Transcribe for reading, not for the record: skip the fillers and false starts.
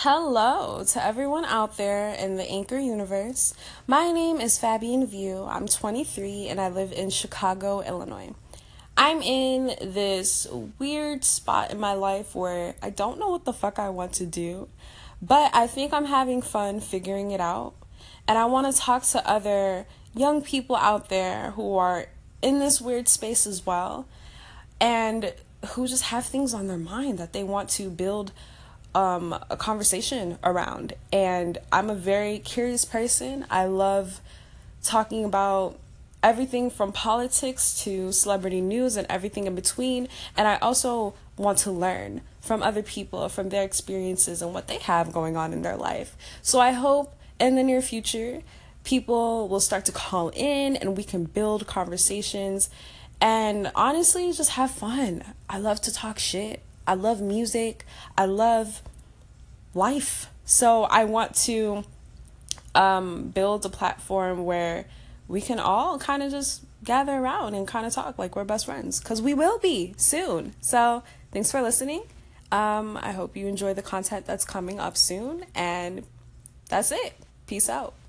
Hello to everyone out there in the Anchor universe. My name is Fabian View. I'm 23 and I live in Chicago, Illinois. I'm in this weird spot in my life where I don't know what the fuck I want to do, but I think I'm having fun figuring it out. And I want to talk to other young people out there who are in this weird space as well and who just have things on their mind that they want to build a conversation around. And I'm a very curious person. I love talking about everything from politics to celebrity news and everything in between. And I also want to learn from other people, from their experiences and what they have going on in their life. So I hope in the near future, people will start to call in and we can build conversations and honestly just have fun. I love to talk shit. I love music. I love life. So I want to build a platform where we can all kind of just gather around and kind of talk like we're best friends, because we will be soon. So thanks for listening. I hope you enjoy the content that's coming up soon. And that's it. Peace out.